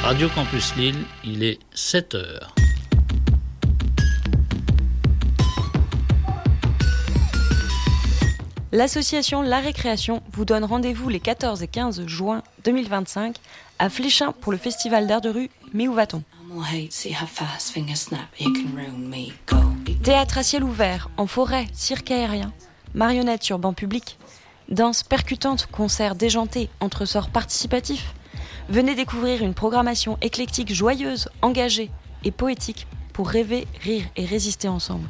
Radio Campus Lille, il est 7h. L'association La Récréation vous donne rendez-vous les 14 et 15 juin 2025 à Fléchin pour le festival d'art de rue Mais où va-t-on ? Théâtre à ciel ouvert, en forêt, cirque aérien, marionnettes sur banc public, danse percutante, concerts déjantés, entresorts participatifs. Venez découvrir une programmation éclectique, joyeuse, engagée et poétique pour rêver, rire et résister ensemble.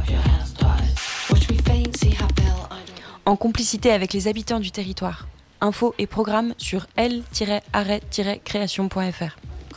En complicité avec les habitants du territoire. Infos et programmes sur l-arrêt-création.fr.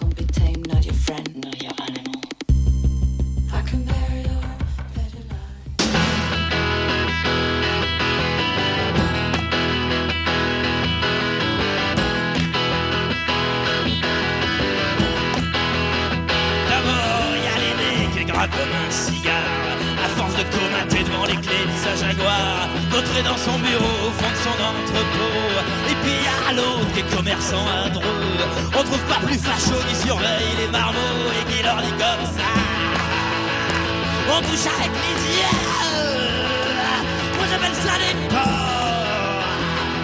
Comme un cigare, à force de comater devant les clés de sa Jaguar, vautré dans son bureau au fond de son entrepôt. Et puis y a l'autre qui est commerçant à Dreux. On trouve pas plus facho qui surveille les marmots et qui leur dit comme ça: on touche avec les yeux, moi j'appelle ça des porcs.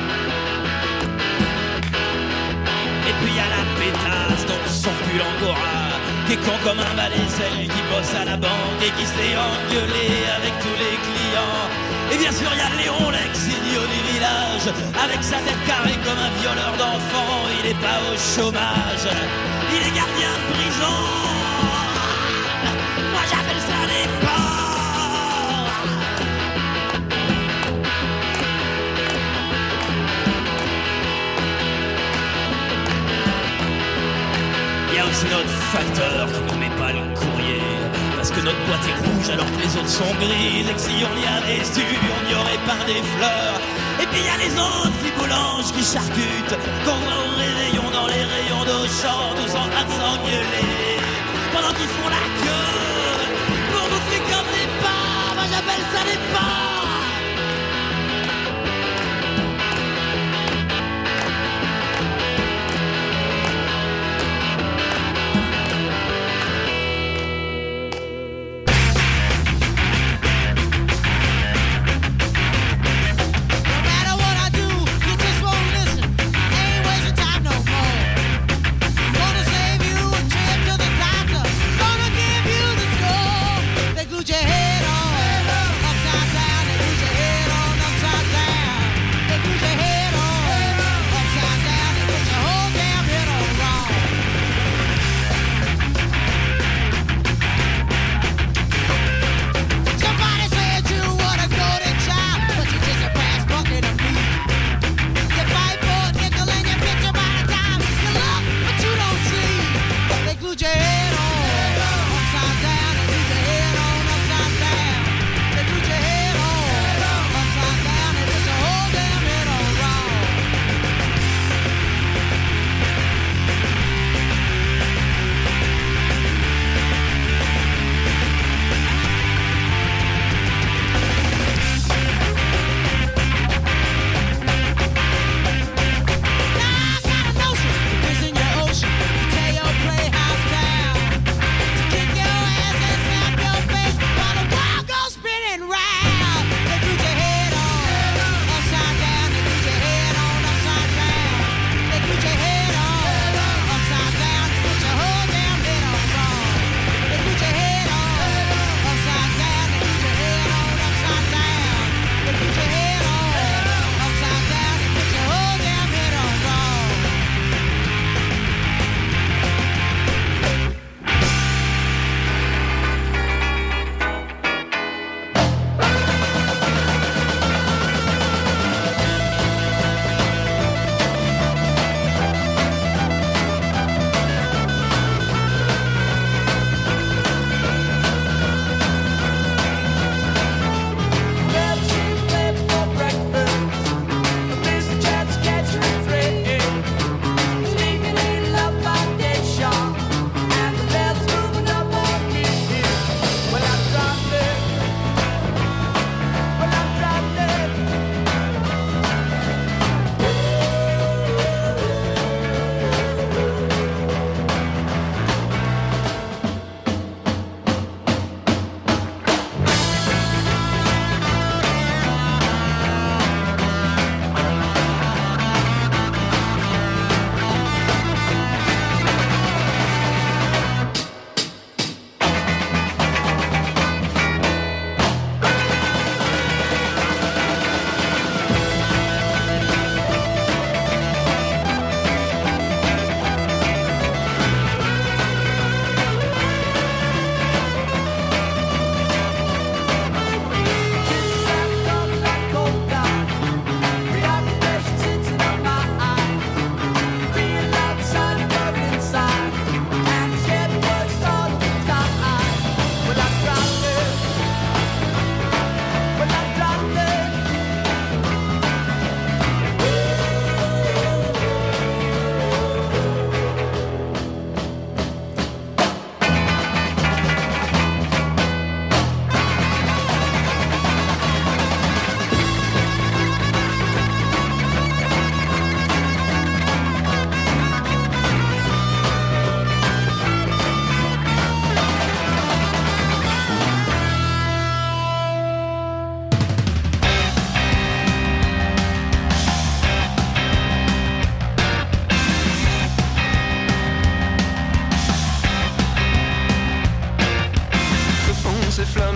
Et puis y a la pétasse dans son pull angora, qui est con comme un balai, celle qui bosse à la banque et qui se fait engueuler avec tous les clients. Et bien sûr, il y a Léon, l'ex-idiot du village, avec sa tête carrée comme un violeur d'enfants. Il est pas au chômage, il est gardien de prison. Moi j'appelle ça des porcs. Il y a aussi notre facteur qui nous met pas le courrier, parce que notre boîte est rouge alors que les autres sont grises, et que si on y avait su, on y aurait peint des fleurs. Et puis il y a les autres qui boulangent, qui charcutent, qu'on voit au réveillon dans les rayons d'Auchan, tous en train de s'engueuler, pendant qu'ils font la queue pour bouffer comme des porcs. Moi j'appelle ça des porcs. Your head on upside down.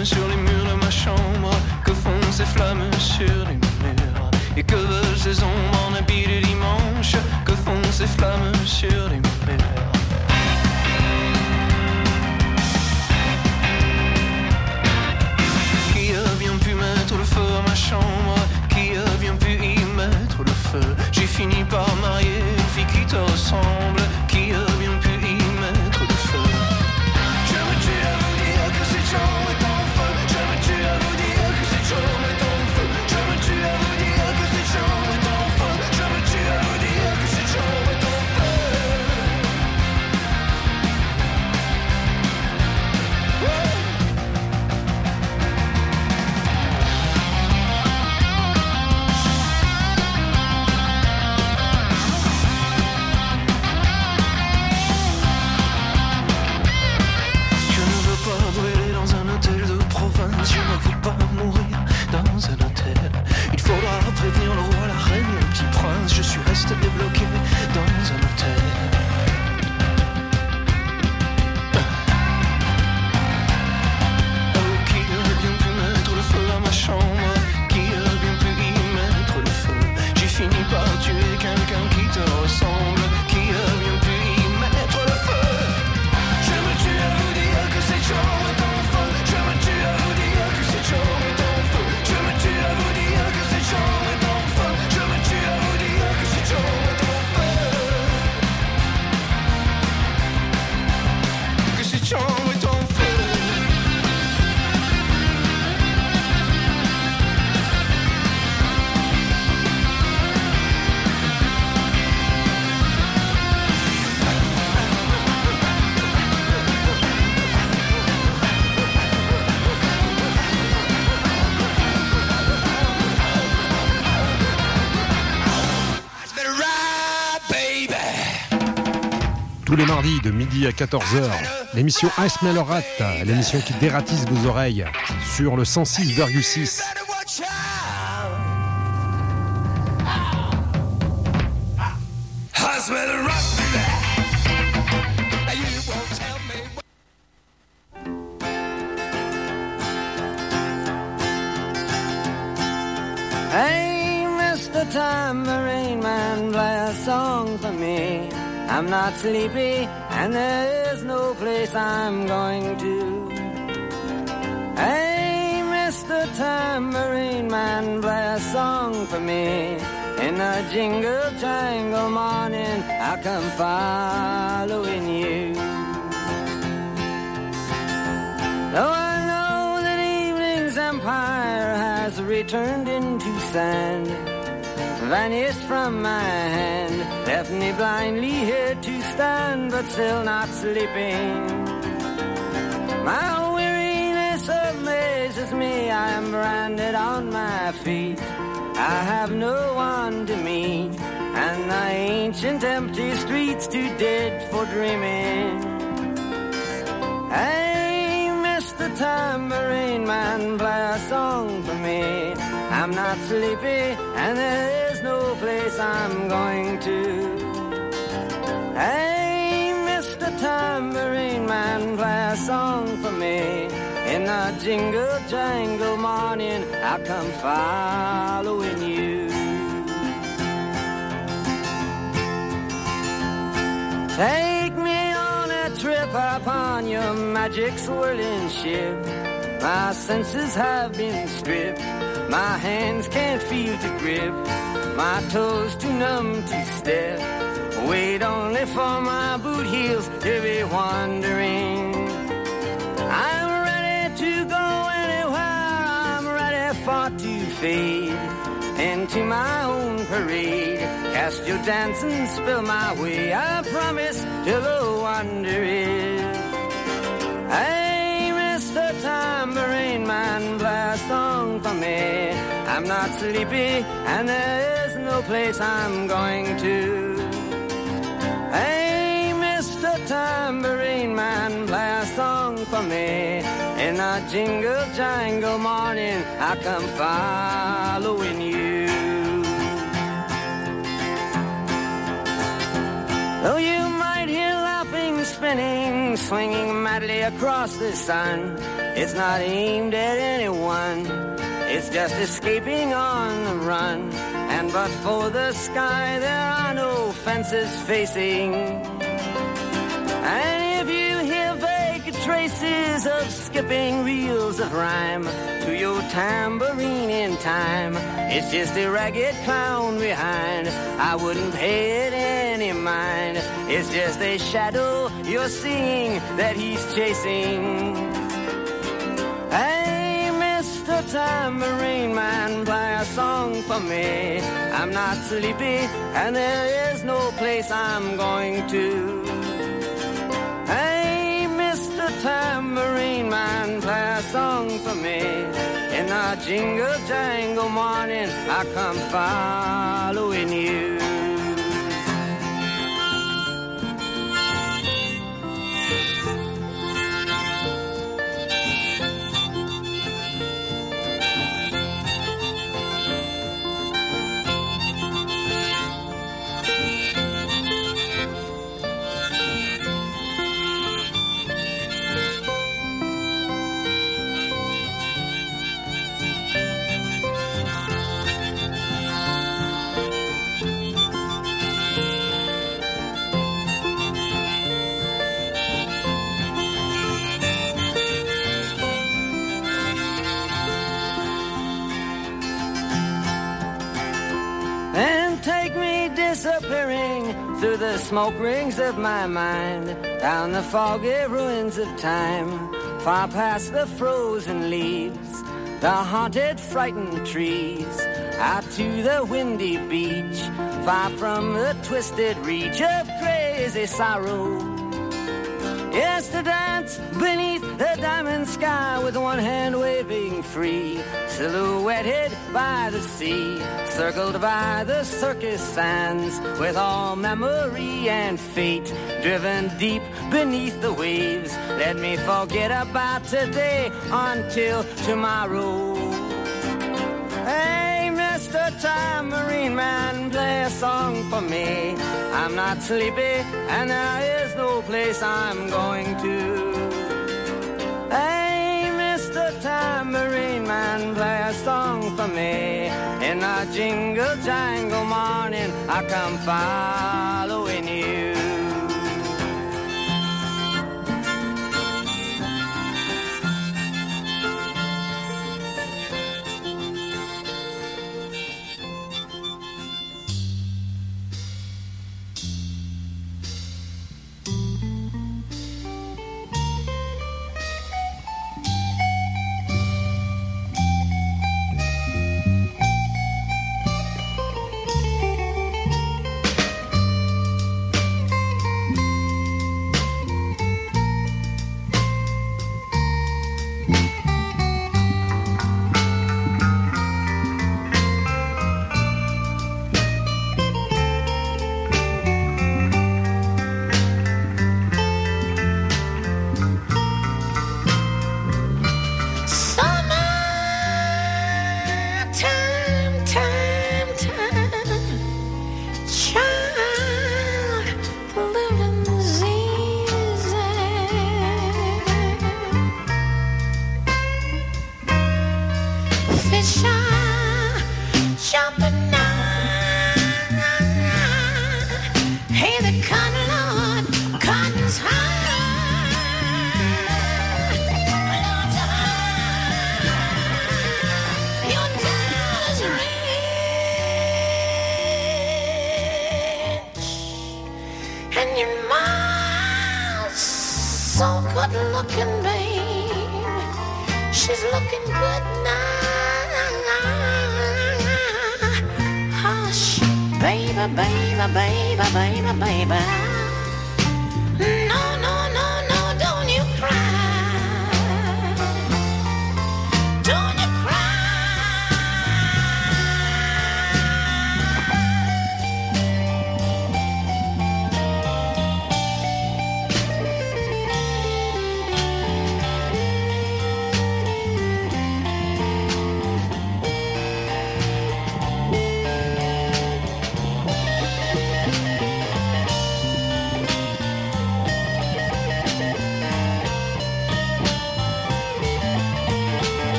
flammes sur les murs de ma chambre? Que font ces flammes sur les murs? Et que veulent ces ombres en habit de dimanche? Que font ces flammes sur les murs? Qui a bien pu mettre le feu à ma chambre? Qui a bien pu y mettre le feu? J'ai fini par marier une fille qui te ressemble. Qui a bien pu y mettre le feu? Je me tue à vous dire que cette chambre est en feu. Je me tue à vous dire que cette chambre est en feu. Je me tue à vous dire que cette chambre est en feu. Je me tue à vous dire que cette chambre est en feu. Je ne veux pas mourir dans un hôtel. Il faudra prévenir le roi, la reine, le petit prince. Je suis resté bloqué dans un hôtel. Oh, qui a bien pu mettre le feu à ma chambre? Qui a bien pu y mettre le feu? J'ai fini par tuer quelqu'un qui te ressemble. Qui a bien pu y mettre le feu? Je me tue à vous dire que cette chambre est en feu. Je me tue à vous dire que cette chambre est en feu. Je me tue à vous dire que cette chambre est en feu. Je me tue à vous dire que cette chambre est en feu. Que cette chambre est en feu. Tous les mardis de midi à 14h, l'émission I Smell a Rat, l'émission qui dératise vos oreilles sur le 106,6. Hey, Mr. Tambourine Man, play a song for me. I'm not sleepy, and there is no place I'm going to. Hey, Mr. Tambourine Man, play a song for me. In a jingle jangle morning, I'll come following you. Though I know that evening's empire has returned into sand, vanished from my hand, left me blindly here to stand, but still not sleeping. My weariness amazes me, I am branded on my feet. I have no one to meet, and the ancient empty streets too dead for dreaming. Hey, Mr. Tambourine Man, play a song for me. I'm not sleepy, and there is no place I'm going to. Hey, Mr. Tambourine Man, play a song for me. In the jingle jangle morning, I'll come following you. Take me on a trip upon your magic swirling ship. My senses have been stripped, my hands can't feel to grip, my toes too numb to step. Wait only for my boot heels to be wandering. I'm ready to go anywhere, I'm ready for to fade into my own parade. Cast your dance and spill my way, I promise to go wandering. Hey, Mr. Tambourine Man, play a song for me. I'm not sleepy, and there is no place I'm going to. Hey, Mr. Tambourine Man, play a song for me. In a jingle jangle morning, I come following you. Though you might hear laughing, spinning, swinging madly across the sun, It's not aimed at anyone. It's just escaping on the run. And but for the sky, there are no fences facing. And if you hear vague traces of skipping reels of rhyme to your tambourine in time, it's just a ragged clown behind. I wouldn't pay it any mind. It's just a shadow you're seeing that he's chasing. Hey, Mr. Tambourine Man, play a song for me. I'm not sleepy and there is no place I'm going to. Hey, Mr. Tambourine Man, play a song for me. In the jingle jangle morning, I come following you. Disappearing through the smoke rings of my mind, down the foggy ruins of time, far past the frozen leaves, the haunted, frightened trees, out to the windy beach, far from the twisted reach of crazy sorrow. Yes, to dance beneath the diamond sky with one hand waving free, silhouetted by the sea, circled by the circus sands, with all memory and fate driven deep beneath the waves. Let me forget about today until tomorrow. Hey, Mr. Tambourine Man, play a song for me. I'm not sleepy and there is no place I'm going to. Hey, Mr. Tambourine Man, play a song for me. In a jingle jangle morning, I come following you.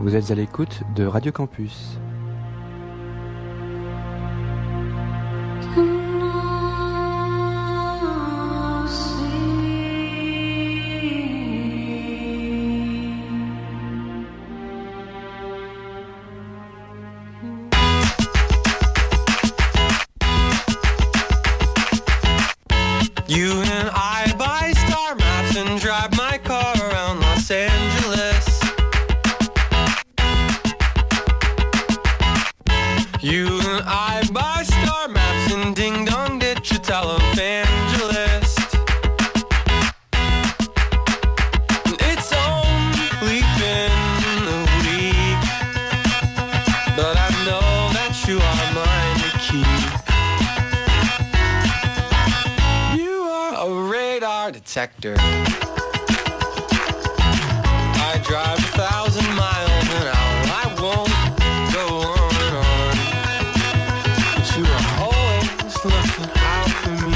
Vous êtes à l'écoute de Radio Campus. You and I buy star maps and drive my car around Los Angeles. You and I buy star maps and ding dong ditch a televangelist. And it's only been a week, but I know that you are mine to keep. You are a radar detector. I drive 1,000 miles an hour. I won't go on and on, but you are always looking out for me.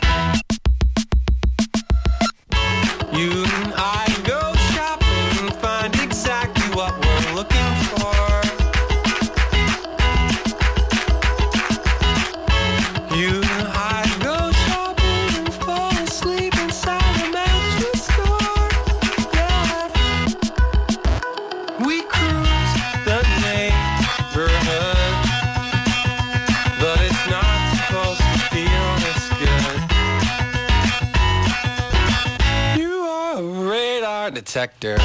You and I go shopping and find exactly what we're looking for. You and I go shopping and fall asleep inside a mattress store. Yeah. We cruise the neighborhood, but it's not supposed to feel this good. You are a radar detector.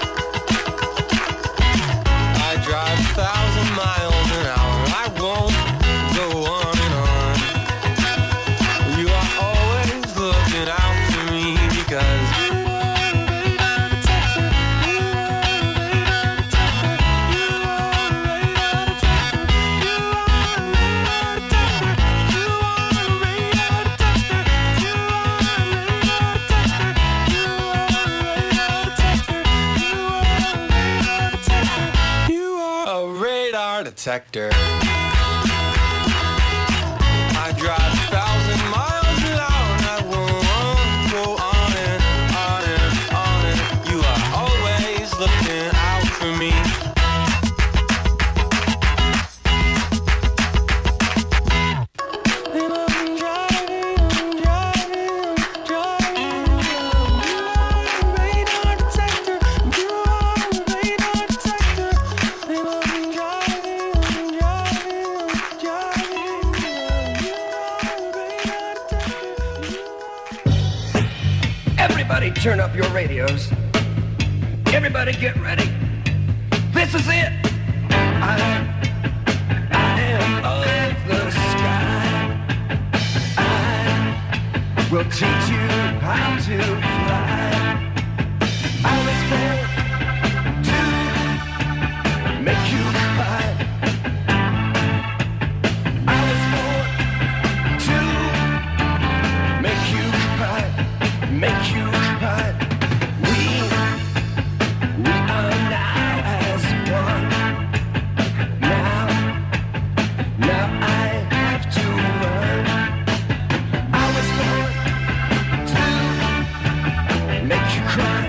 I drive 1,000 miles an hour. I won't go on and on. You are always looking out for me because you are a radar detector. You are a radar detector. You are a radar detector. You are a radar detector. You are a radar detector. You are a radar detector. You are a radar detector. You are a radar detector. I drive 1,000 miles an hour and I won't go on and on and on and you are always looking out for me. And I'm driving, you are a radar detector. You are a radar detector. And I'm driving, you are a radar detector. Everybody turn up your radios. Everybody get ready. This is it. I am of the sky. I will teach you how to fly. I was born to make you cry. I was born to make you cry. Make you cry. We are now as one. Now I have to run. I was born to make you cry.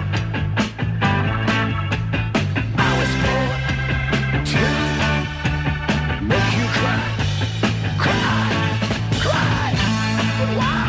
I was born to make you cry. Cry, cry. Wow.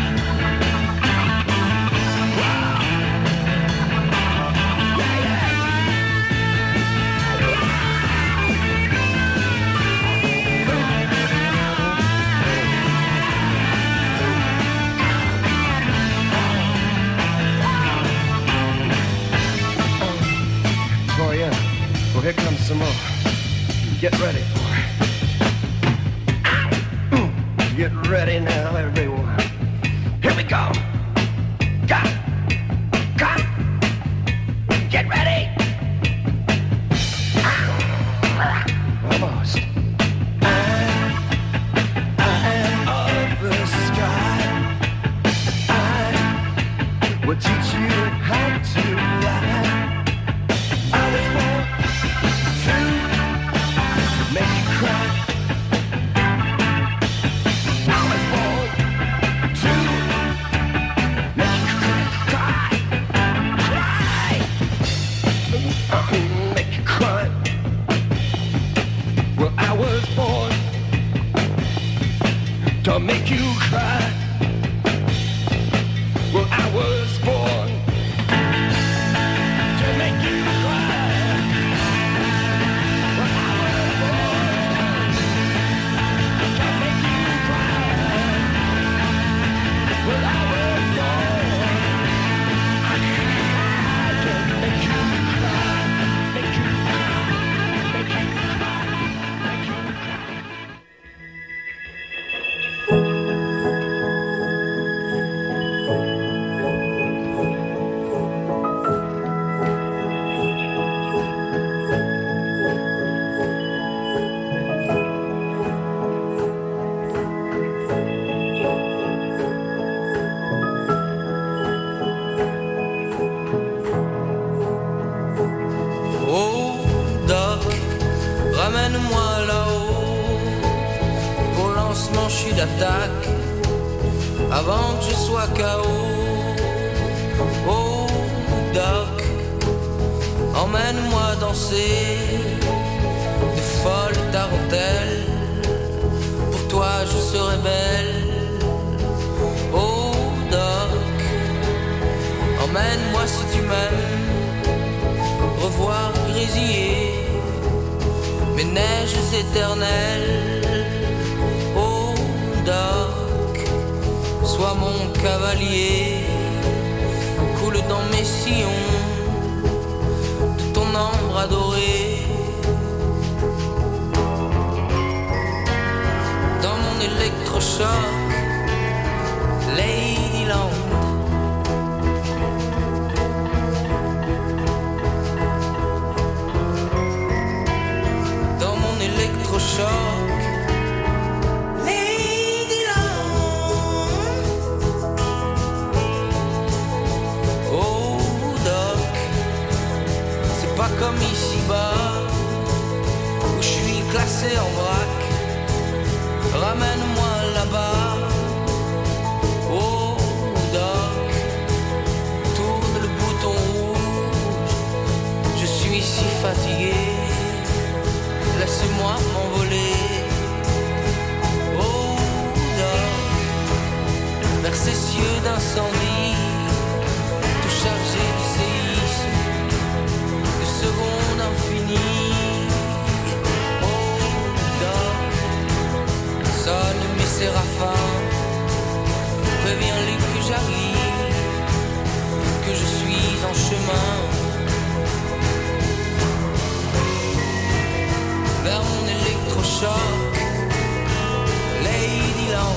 Oh yeah, well here comes some more. Get ready for it. Get ready now, everyone. Here we go. Go, go. Get ready. Almost. I am of the sky. I will teach you how to fly. I was born to make you cry. I was born to make you cry. Cry. Make you cry. attaque avant que je sois KO. Oh Doc, emmène-moi danser de folles tarentelles. Pour toi je serai belle. Oh Doc, emmène-moi si tu m'aimes revoir grésiller mes neiges éternelles. Oh Doc, sois mon cavalier, coule dans mes sillons tout ton ambre adoré. Dans mon électrochoc, Ladyland. Dans mon électrochoc, comme ici-bas, où je suis classé en vrac. Ramène-moi là-bas. Oh Doc, tourne le bouton rouge. Je suis si fatigué, laisse-moi m'envoler. Oh Doc, vers ces cieux d'incendie, tout chargé de séisme, seconde infinie. Oh Doc, sonne mes séraphins, préviens-les que j'arrive, que je suis en chemin vers mon électrochoc, Ladyland.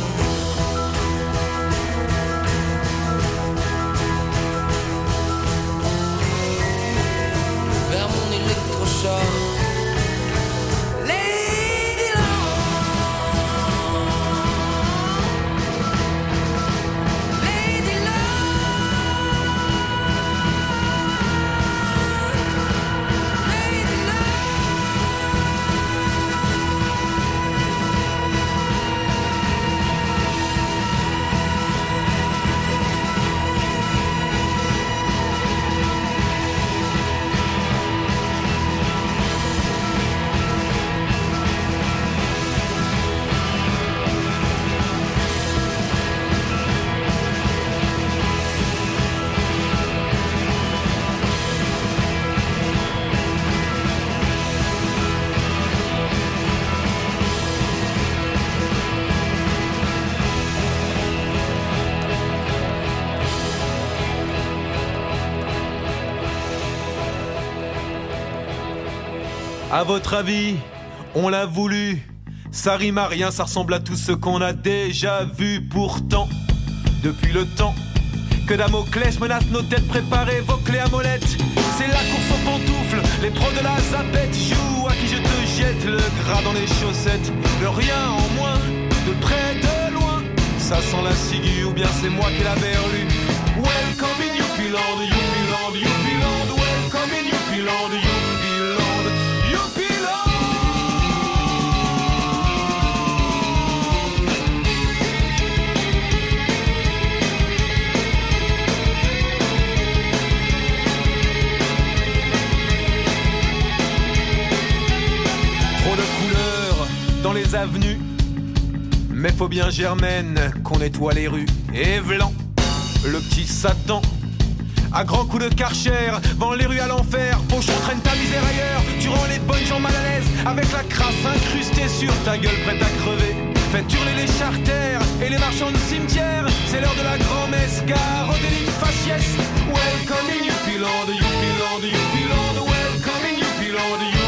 Vers mon électrochoc, À votre avis, on l'a voulu. Ça rime à rien, ça ressemble à tout ce qu'on a déjà vu. Pourtant, depuis le temps que Damoclès menace nos têtes, préparez vos clés à molette. C'est la course aux pantoufles, les pros de la zapette. Joue à qui je te jette le gras dans les chaussettes. Le rien en moins, de près, de loin. Ça sent la ciguë ou bien c'est moi qui l'avais relu. Welcome in Youpiland, Youpiland, Youpiland. Welcome in Youpiland, Youpiland. Dans les avenues, mais faut bien Germaine qu'on nettoie les rues. Et vlan, le petit Satan, à grands coups de Karcher, vend les rues à l'enfer. Pochon, traîne ta misère ailleurs, tu rends les bonnes gens mal à l'aise, avec la crasse incrustée sur ta gueule prête à crever. Faites hurler les charters et les marchands de cimetière. C'est l'heure de la grand-messe, gare aux délits faciès. Welcome in Youpiland, Youpiland, Youpiland. Welcome in Youpiland, Youpiland.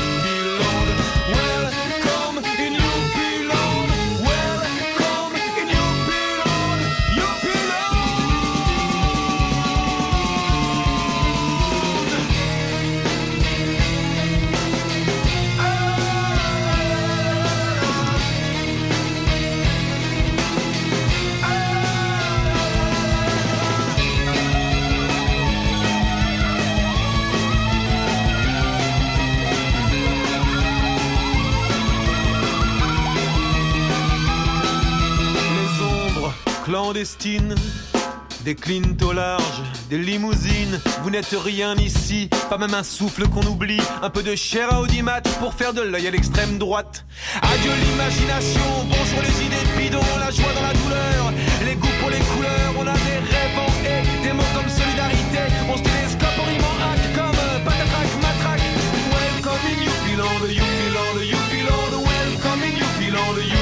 clandestines, des cleans au large, des limousines. Vous n'êtes rien ici, pas même un souffle qu'on oublie. Un peu de chair à audimat pour faire de l'œil à l'extrême droite. Adieu l'imagination, bonjour les idées bidons. La joie dans la douleur, les goûts pour les couleurs. On a des rêves en haie, des mots comme solidarité. On se télescope, on rime en hack comme patatrac, matraque. Welcome in Youpiland, Youpiland, Youpiland. Welcome in Youpiland, Youpiland.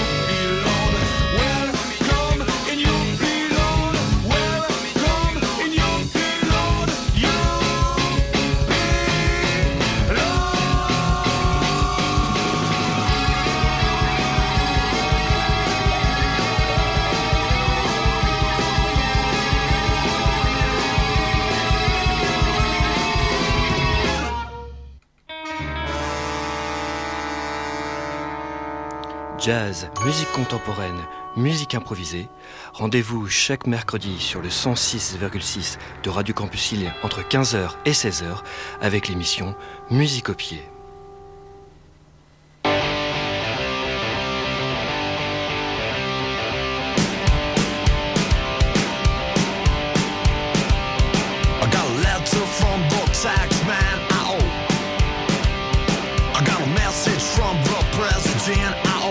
Welcome in Youpiland. Welcome in Youpiland, Jazz, musique contemporaine, musique improvisée. Rendez-vous chaque mercredi sur le 106,6 de Radio Campus Lille entre 15h et 16h avec l'émission Musique au pied. I got a letter from the tax man, I got a message from the president,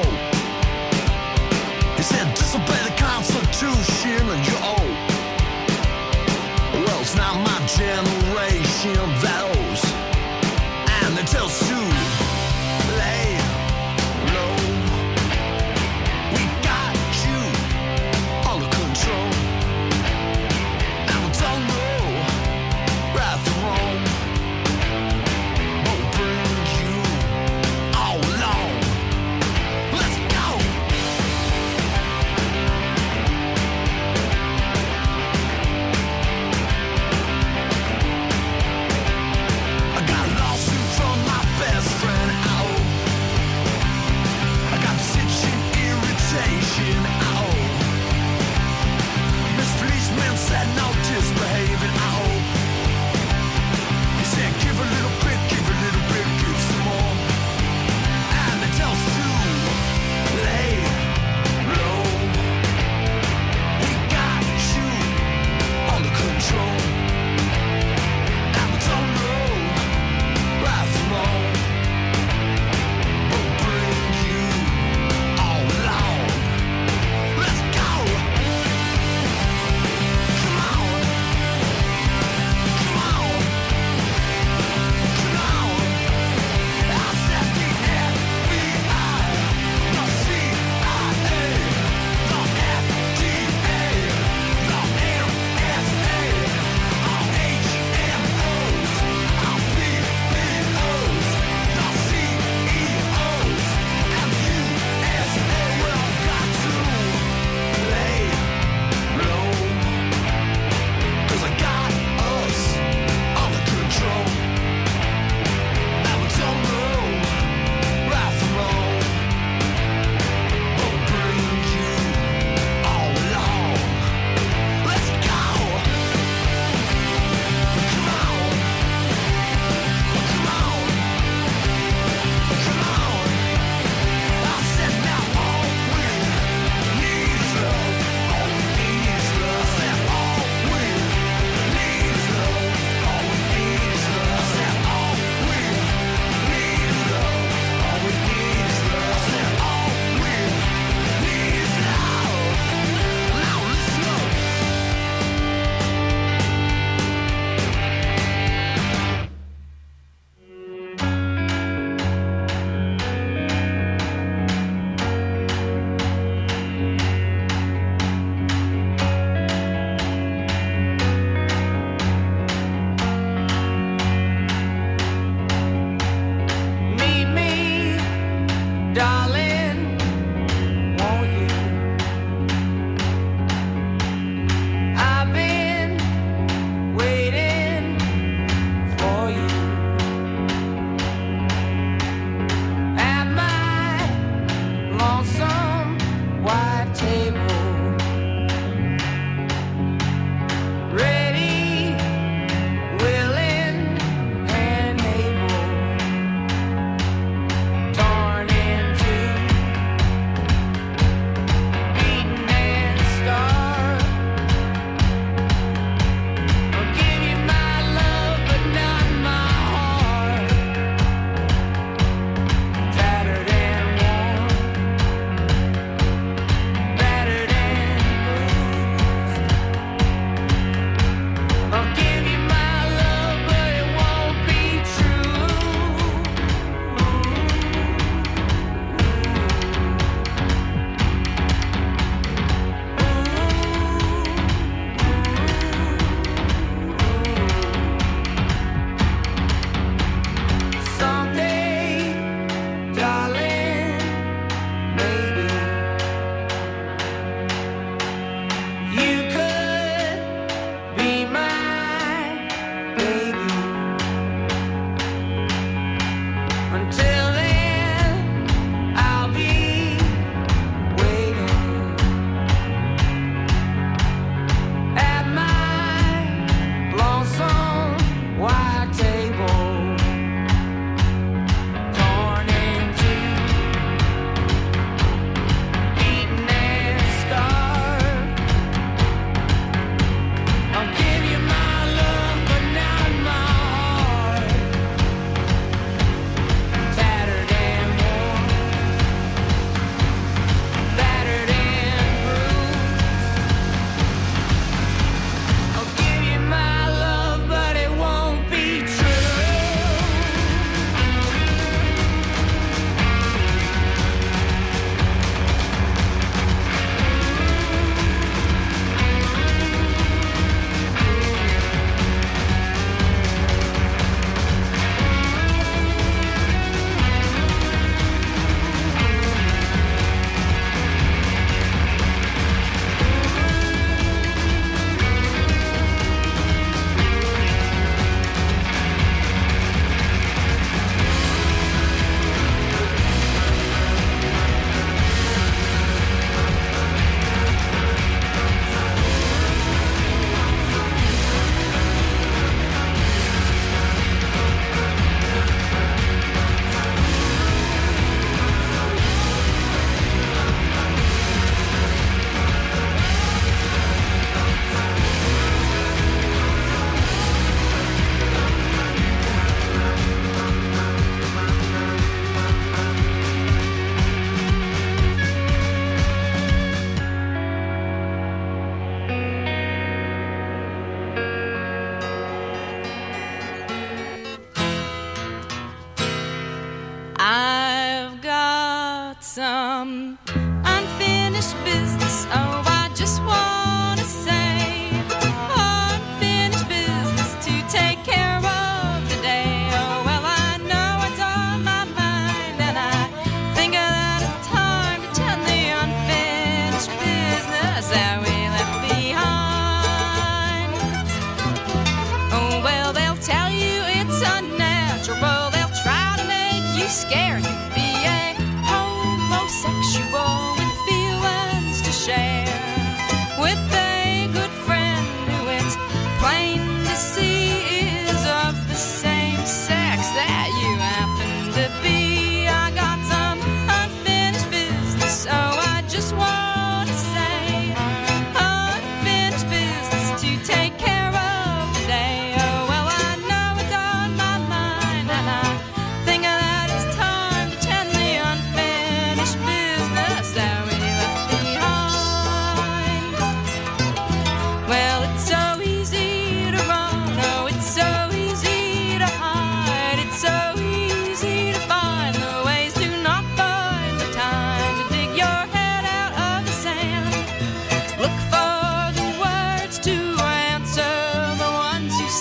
he said disobey the Constitution and you owe. Well, it's not my generation that owes, and it tells you lay low. We got you under control, and we don't know right from wrong, but we'll bring you all along. Let's go.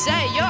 say yo.